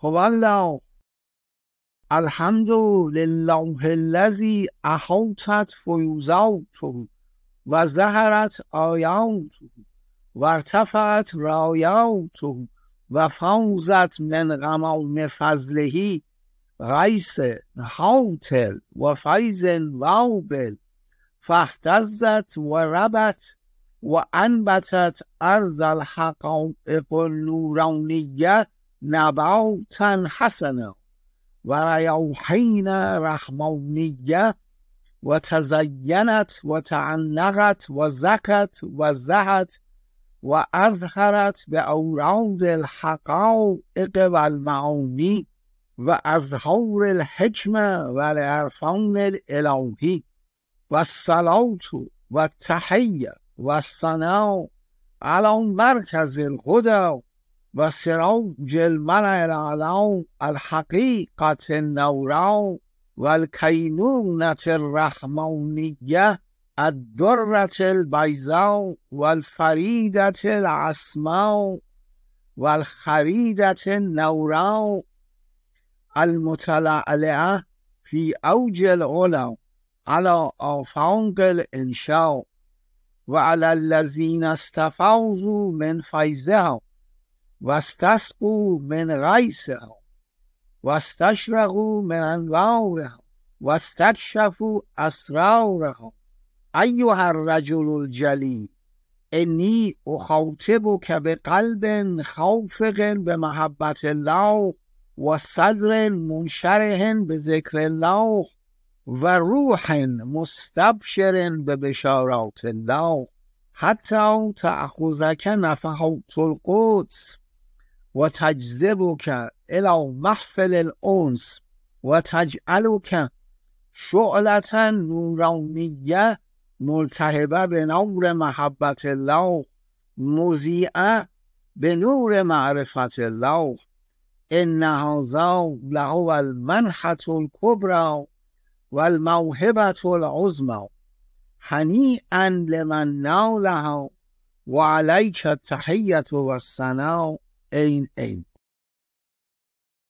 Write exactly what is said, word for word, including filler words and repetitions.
هو الله الحمد لله الذي احاطت فیوزاته و ظهرت آیاته و ارتفعت رایاته و فوزت من غمام فضله غیث حاطل و فیض وابل فاهتزت و ربت و انبتت ارض الحقائق النورانیه نباتا حسنا و ریاحین رحمانیه و تزینت و تعنقت و زکت و زهت و اظهرت به اوراد الحقائق و المعانی و اظهار الحکمه و العرفان الالهی و الصلاة و التحیه و الثناء علی مرکز الهدى و سراج الملأ الاعلی الحقیقة النورا و الکینونة الرحمانیه الدرة البیضاء و الفریدة العصماء و الخریدة النورا المتلألئة فی اوج العلا على آفاق الانشاء و علی الذین استفاضوا من فیضها و استسقوا من غیثها و استشرقوا من انوارها و استکشفوا اسرارها. ایها الرجل الجلیل انی اخاطبک بقلب خافق بمحبت الله و صدر منشرح بذکر الله و روح مستبشر ببشارات الله حتی تأخذک نفحات القدس و تجذبک الى محفل الانس و تجعلک شعلة نورانیه ملتهبه به نور محبت الله مضیئه به نور معرفت الله. ان هذا لهو المنحة الکبری و الموهبة العظمی هنیئا لمن نالها و علیک التحیة و الثناء. این این